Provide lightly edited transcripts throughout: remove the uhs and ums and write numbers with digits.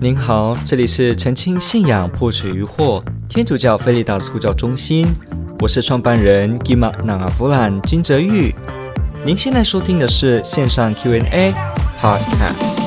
您好，这里是澄清信仰破除疑惑天主教菲利达斯呼叫中心，我是创办人 Gima Nangavulan 金哲玉。您现在收听的是线上 Q&A Podcast。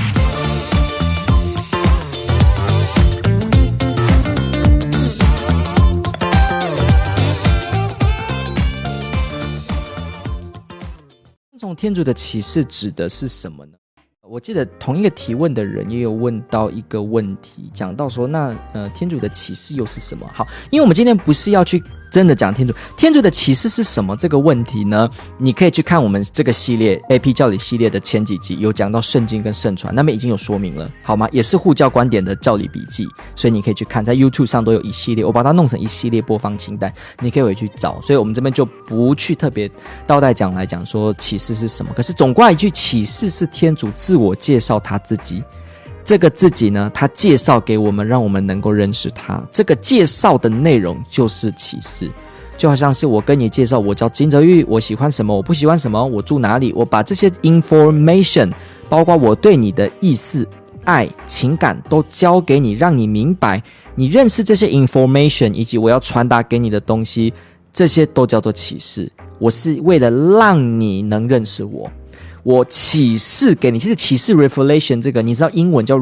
从天主的启示指的是什么呢？我记得同一个提问的人也有问到一个问题，讲到说那天主的启示又是什么？好，因为我们今天不是要去真的讲天主的启示是什么这个问题呢，你可以去看我们这个系列 AP 教理系列的前几集，有讲到圣经跟圣传，那边已经有说明了，好吗？也是护教观点的教理笔记，所以你可以去看，在 YouTube 上都有一系列，我把它弄成一系列播放清单，你可以回去找。所以我们这边就不去特别倒带讲来讲说启示是什么，可是总括一句，启示是天主自我介绍他自己。这个自己呢，他介绍给我们，让我们能够认识他。这个介绍的内容就是启示，就好像是我跟你介绍，我叫金哲玉，我喜欢什么，我不喜欢什么，我住哪里，我把这些 information， 包括我对你的意思、爱、情感都交给你，让你明白，你认识这些 information， 以及我要传达给你的东西，这些都叫做启示。我是为了让你能认识我。我启示给你，其实启示 revelation 这个你知道英文叫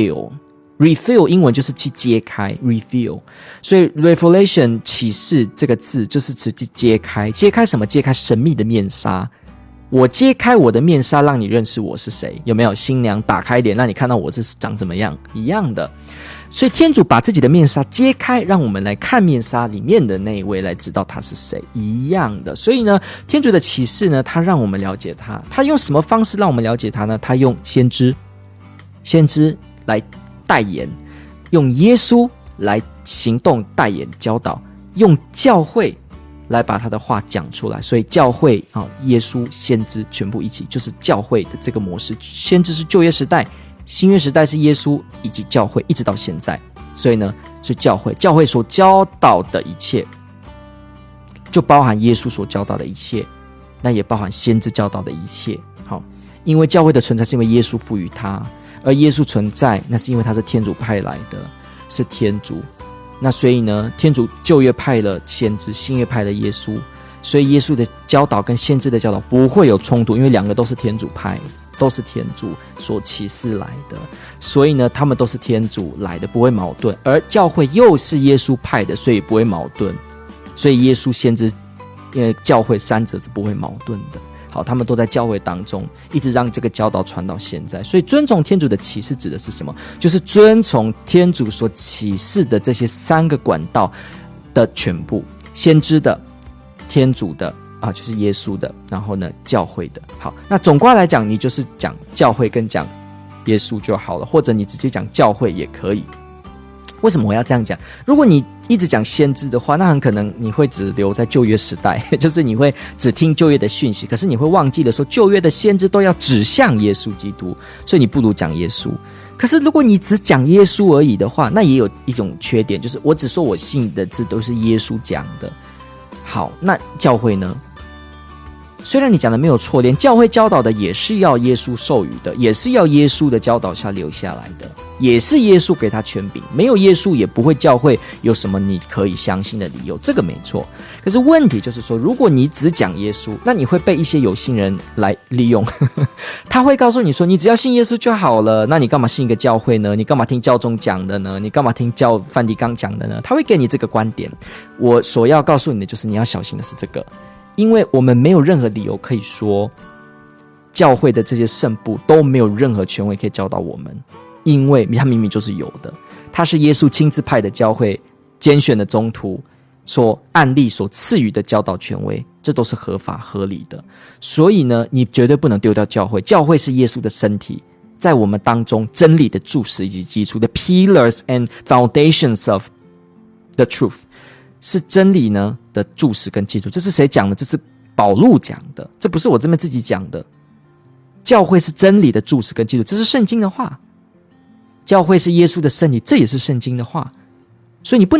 reveal 英文就是去揭开 reveal， 所以 revelation 启示这个字就是指揭开，揭开什么？揭开神秘的面纱。我揭开我的面纱，让你认识我是谁，有没有？新娘打开脸，让你看到我是长怎么样，一样的。所以天主把自己的面纱揭开，让我们来看面纱里面的那一位，来知道他是谁，一样的。所以呢，天主的启示呢，他让我们了解他，他用什么方式让我们了解他呢？他用先知来代言，用耶稣来行动代言教导，用教会来把他的话讲出来。所以教会耶稣先知全部一起，就是教会的这个模式。先知是旧约时代，新约时代是耶稣以及教会，一直到现在。所以呢，是教会所教导的一切，就包含耶稣所教导的一切，那也包含先知教导的一切。好，因为教会的存在是因为耶稣赋予它，而耶稣存在，那是因为他是天主派来的，是天主。那所以呢，天主旧约派了先知，新约派了耶稣，所以耶稣的教导跟先知的教导不会有冲突，因为两个都是天主派，都是天主所启示来的，所以呢，他们都是天主来的，不会矛盾。而教会又是耶稣派的，所以不会矛盾。所以耶稣、先知、教会三者是不会矛盾的。好，他们都在教会当中，一直让这个教导传到现在。所以遵从天主的启示指的是什么？就是遵从天主所启示的这些三个管道的全部：先知的、天主的就是耶稣的，然后呢，教会的。好，那总括来讲，你就是讲教会跟讲耶稣就好了，或者你直接讲教会也可以。为什么我要这样讲？如果你一直讲先知的话，那很可能你会只留在旧约时代，就是你会只听旧约的讯息，可是你会忘记了说旧约的先知都要指向耶稣基督，所以你不如讲耶稣。可是如果你只讲耶稣而已的话，那也有一种缺点，就是我只说我信的字都是耶稣讲的。好，那教会呢？虽然你讲的没有错，连教会教导的也是要耶稣授予的，也是要耶稣的教导下留下来的，也是耶稣给他权柄，没有耶稣也不会教会有什么你可以相信的理由，这个没错。可是问题就是说，如果你只讲耶稣，那你会被一些有心人来利用他会告诉你说，你只要信耶稣就好了，那你干嘛信一个教会呢？你干嘛听教宗讲的呢？你干嘛听梵蒂冈讲的呢？他会给你这个观点。我所要告诉你的就是，你要小心的是这个，因为我们没有任何理由可以说教会的这些圣部都没有任何权威可以教导我们，因为他明明就是有的，他是耶稣亲自派的教会拣选的宗徒所案例所赐予的教导权威，这都是合法合理的。所以呢，你绝对不能丢掉教会，教会是耶稣的身体，在我们当中真理的柱石以及基础的 pillars and foundations of the truth， 是真理呢的柱石跟基础。这是谁讲的？这是保禄讲的，这不是我这边自己讲的。教会是真理的柱石跟基础，这是圣经的话。教会是耶稣的身体，这也是圣经的话。所以你不能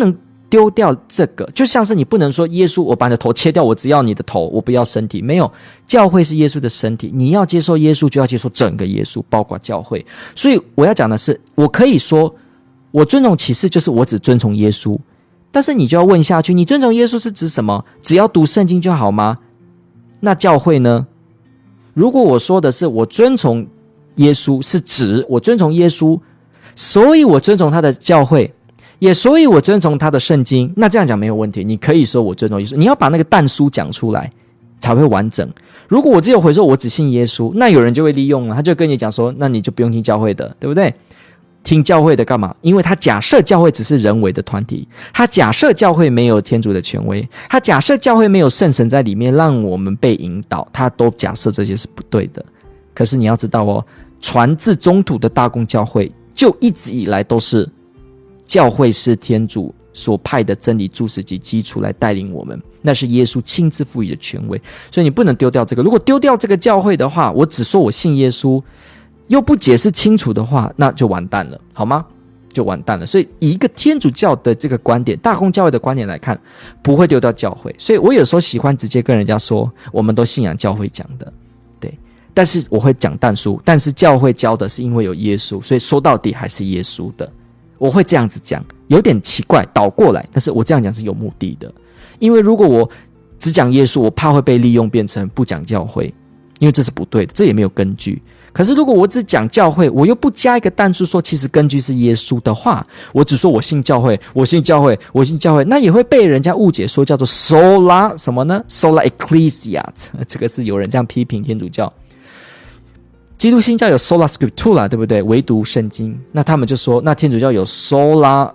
丢掉这个，就像是你不能说耶稣我把你的头切掉，我只要你的头，我不要身体。没有，教会是耶稣的身体，你要接受耶稣就要接受整个耶稣，包括教会。所以我要讲的是，我可以说我尊重启示就是我只遵从耶稣，但是你就要问下去，你尊重耶稣是指什么？只要读圣经就好吗？那教会呢？如果我说的是我遵从耶稣，是指我遵从耶稣，所以我遵从他的教会，也所以我遵从他的圣经，那这样讲没有问题。你可以说我尊重耶稣，你要把那个但书讲出来才会完整。如果我只有回说我只信耶稣，那有人就会利用了，他就跟你讲说，那你就不用听教会的，对不对？听教会的干嘛？因为他假设教会只是人为的团体，他假设教会没有天主的权威，他假设教会没有圣神在里面让我们被引导，他都假设这些是不对的。可是你要知道哦，传自中土的大公教会就一直以来都是教会是天主所派的真理柱石及基础来带领我们，那是耶稣亲自赋予的权威，所以你不能丢掉这个。如果丢掉这个教会的话，我只说我信耶稣，又不解释清楚的话，那就完蛋了，好吗？就完蛋了。所以以一个天主教的这个观点，大公教会的观点来看，不会丢掉教会。所以我有时候喜欢直接跟人家说，我们都信仰教会讲的，对。但是我会讲但书，但是教会教的是因为有耶稣，所以说到底还是耶稣的。我会这样子讲，有点奇怪，倒过来，但是我这样讲是有目的的。因为如果我只讲耶稣，我怕会被利用变成不讲教会，因为这是不对的，这也没有根据。可是如果我只讲教会，我又不加一个但书说其实根据是耶稣的话，我只说我信教会，我信教会，我信教会，那也会被人家误解说叫做 sola 什么呢？ sola ecclesia， 这个是有人这样批评天主教。基督新教有 sola scriptura， 对不对？唯独圣经。那他们就说，那天主教有 sola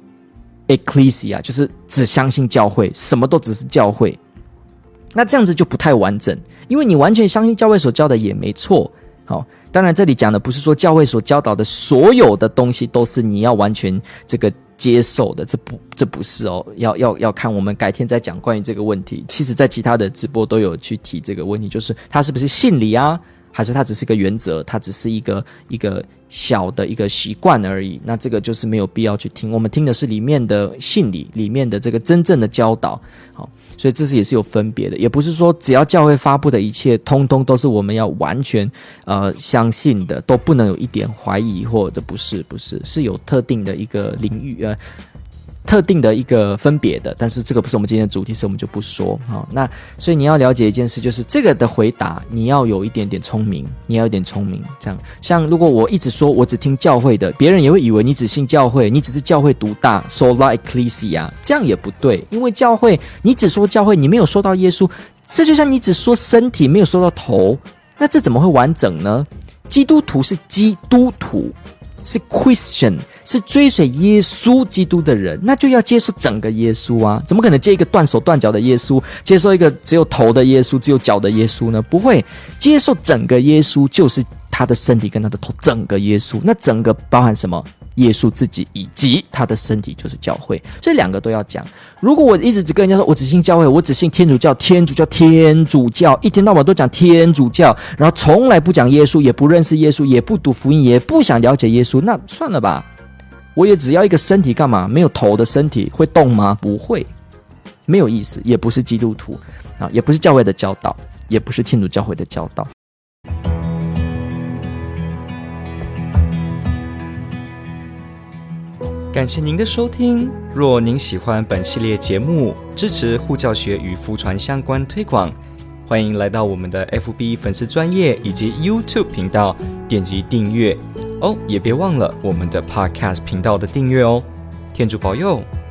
ecclesia， 就是只相信教会，什么都只是教会。那这样子就不太完整，因为你完全相信教会所教的也没错。好，当然这里讲的不是说教会所教导的所有的东西都是你要完全这个接受的，这不是哦，要看，我们改天再讲关于这个问题。其实在其他的直播都有去提这个问题，就是他是不是信理啊，还是它只是个原则，它只是一个小的一个习惯而已，那这个就是没有必要去听。我们听的是里面的信理，里面的这个真正的教导。好，所以这是也是有分别的，也不是说只要教会发布的一切通通都是我们要完全相信的，都不能有一点怀疑，或者不是是有特定的一个领域特定的一个分别的，但是这个不是我们今天的主题，所以我们就不说。那所以你要了解一件事，就是这个的回答你要有一点点聪明，你要有点聪明。这样，像如果我一直说我只听教会的，别人也会以为你只信教会，你只是教会独大 sola ecclesia， 这样也不对。因为教会你只说教会，你没有说到耶稣，这就像你只说身体没有说到头，那这怎么会完整呢？基督徒是基督徒，是 Christian， 是追随耶稣基督的人，那就要接受整个耶稣啊！怎么可能接一个断手断脚的耶稣，接受一个只有头的耶稣，只有脚的耶稣呢？不会，接受整个耶稣，就是他的身体跟他的头，整个耶稣。那整个包含什么？耶稣自己以及他的身体就是教会，所以两个都要讲。如果我一直只跟人家说我只信教会，我只信天主教，一天到晚都讲天主教，然后从来不讲耶稣，也不认识耶稣，也不读福音，也不想了解耶稣，那算了吧。我也只要一个身体干嘛？没有头的身体会动吗？不会，没有意思，也不是基督徒啊，也不是教会的教导，也不是天主教会的教导。 感谢您的收听。若您喜欢本系列节目，支持护教学与福传相关推广，欢迎来到我们的 FB 粉丝专页以及 YouTube 频道点击订阅哦，也别忘了我们的 Podcast 频道的订阅哦。天主保佑。